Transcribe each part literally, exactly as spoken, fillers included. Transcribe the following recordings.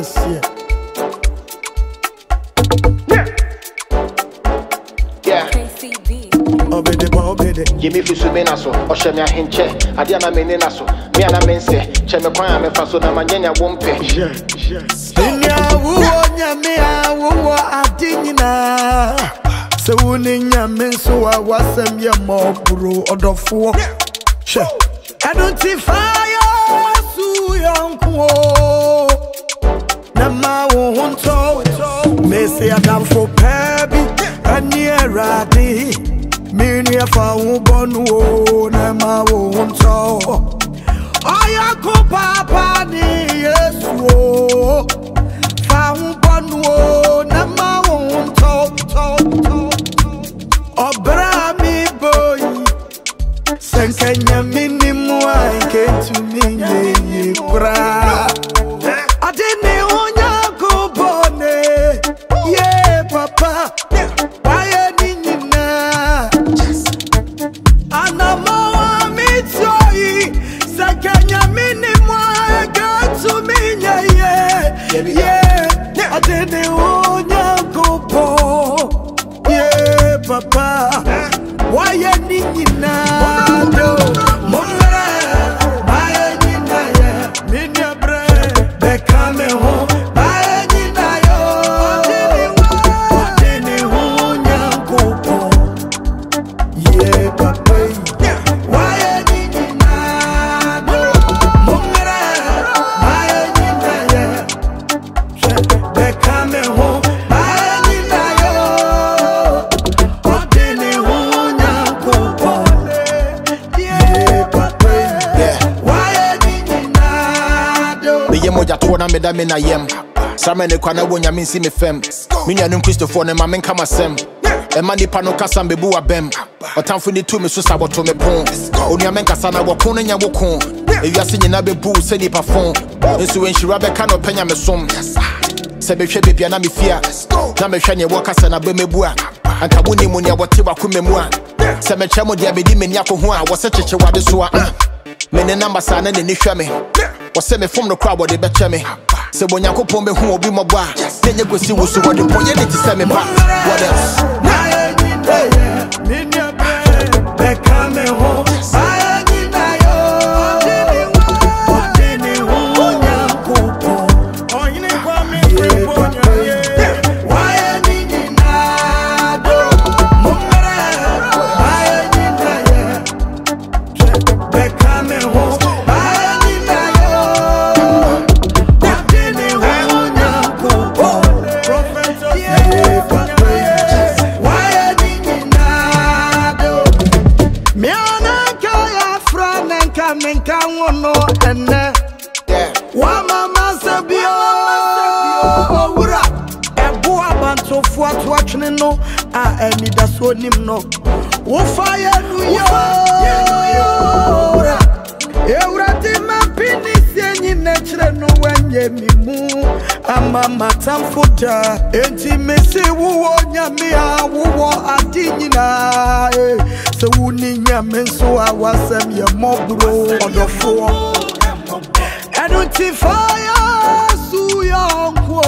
yes, yeah. Obede ba obede. Jimmy Fusumena so, Oshemia Hinche, Adiana Menina so, Miana Mense, Chemekwana Mefaso na Manyanya Wompe. Yeah, yes. Inya wuo nyamea wuo adinina. Se wuni nyame so a wasem ye mo bro odofo. She. Identify su yonko. Na ma wo honto. Me say adam for pebi ani erade. Mini afa ubonu na ma wo honto. Aya ko papa ni Yesu fa ubonu na ma wo honto to obra mi boy senkanya minimu ai ke to me ye bra adene onya ko bone ye papa why ni nyina anama mi toyi senkanya minimu ai ke to me ye ye adene onya ko bo ye papa why ni nyina do monra why ni na ye minya bre be come home why ni na yo dini hu nyanko ye papa why ni nyina do monra why ni na ye be come home why ni na yo dini hu moja tuona medame na yem Samene kwa na wonya minsi me fem Minya num Christopher ne mamen kama sem Ema nipa no kasa mbebu wa bem Otamfu ni tu me so saboto me pon Oni amen kasa na wakon nya wokon Ewiase nyina bebu se nipa fon Nsu enhira be ka no penya me som Se be hwe bebia na me fia Na me hwe ne wo kasa na be mebu a Anka boni mu ne wote wakome mu a Se me chemo dia be di me ni akoho a wo se cheche wade so a me ne number sa na ne ni hwe me wo se me fom no crowd de be che me se bonyankopon be hu obi mobo a tenye gosi wo so wo de boye ne ti se me ba what else be come home I need na yo dini hu nyankopo oh yini kwa me why ni na do mumere why ni na ye be come home Menka wono ene wa mama sabio owura ebo abantofo ato atwene no a eni da so nim no wo fire nu yo ewura ti ma pinisi enyi na kire no wanye mimu ama matamfo da enti mesi wo nyame a wo adi nyina se wuni nyame so a wasem ye mobro odofo identify su yonko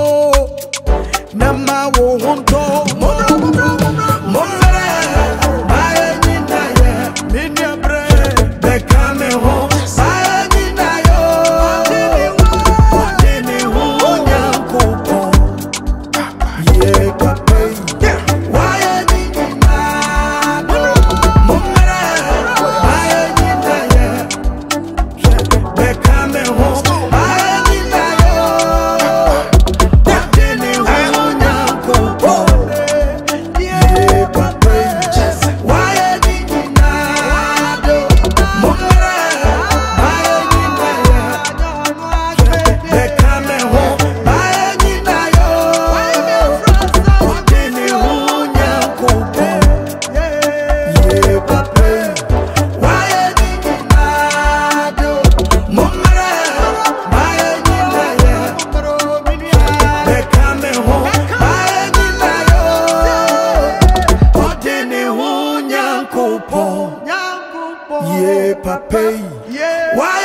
na ma wo honto monre ba ni na ye minya bre be come home ba ni na yo dini hu nyanko ye papa why ni na do monre ba ni na ye be come home ba ni na yo dini hu nyanko ye papa why ni na do monre ba ni na ye be come home ba ni na yo dini hu nyanko ye papa why ni na do monre ba ni na ye be come home ba ni na yo dini hu nyanko ye papa why